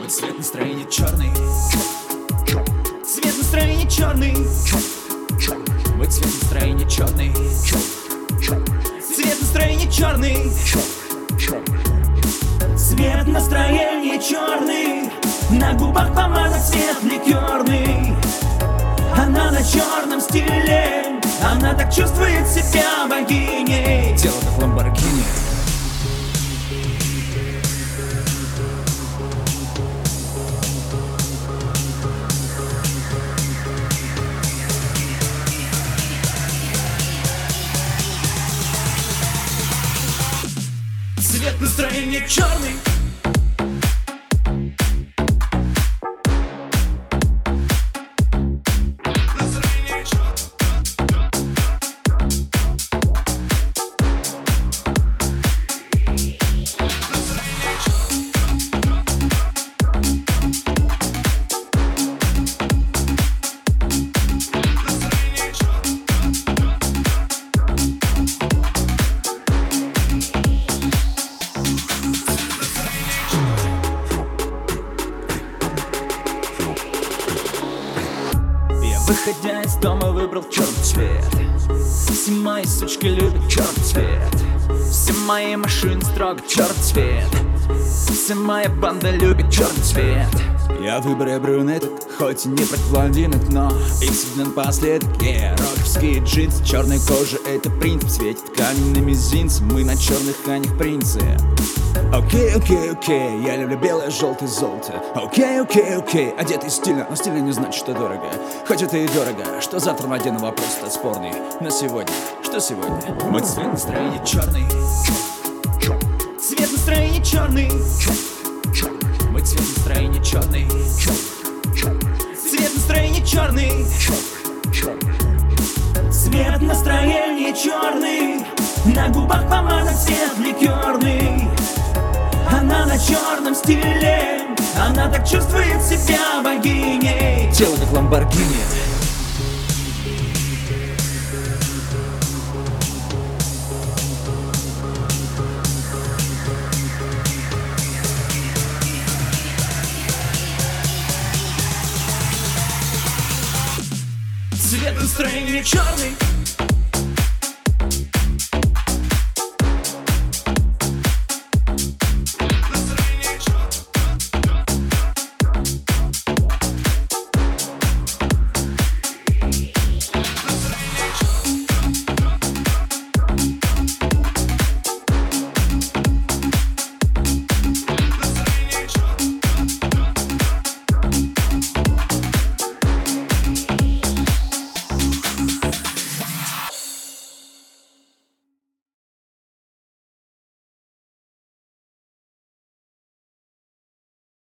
Цвет настроения черный. Цвет настроения черный. Мой цвет настроения черный. Цвет настроения черный. Цвет настроения черный. На губах помада цвет ликерный. Она на черном стиле. Она так чувствует себя богиней. Тело как Ламборгини. Цвет настроения черный. Выходя из дома, выбрал черный цвет. Все мои сучки любят черный цвет. Все мои машины строго черный цвет. Вся моя банда любит черный цвет. Я в выборе брюнеток, хоть и не против блондинок, но их всегда напоследок. Роковские джинсы, черная кожа, это принцип. Светит ткани на мизинце, мы на черных конях принцы. Окей, я люблю белое, желтое, золото. Окей, одетый стильно, но стильно не значит, что дорого. Хоть это и дорого, что завтра надену, вопрос-то спорный. Но сегодня, что сегодня? Мой цвет настроения черный. Цвет настроения черный. Мой цвет настроения черный. Цвет настроения черный. Цвет настроения черный. На губах помада цвет ликерный. Она на черном стиле. Она так чувствует себя богиней. Тело как Ламборгини. Цвет настроения черный.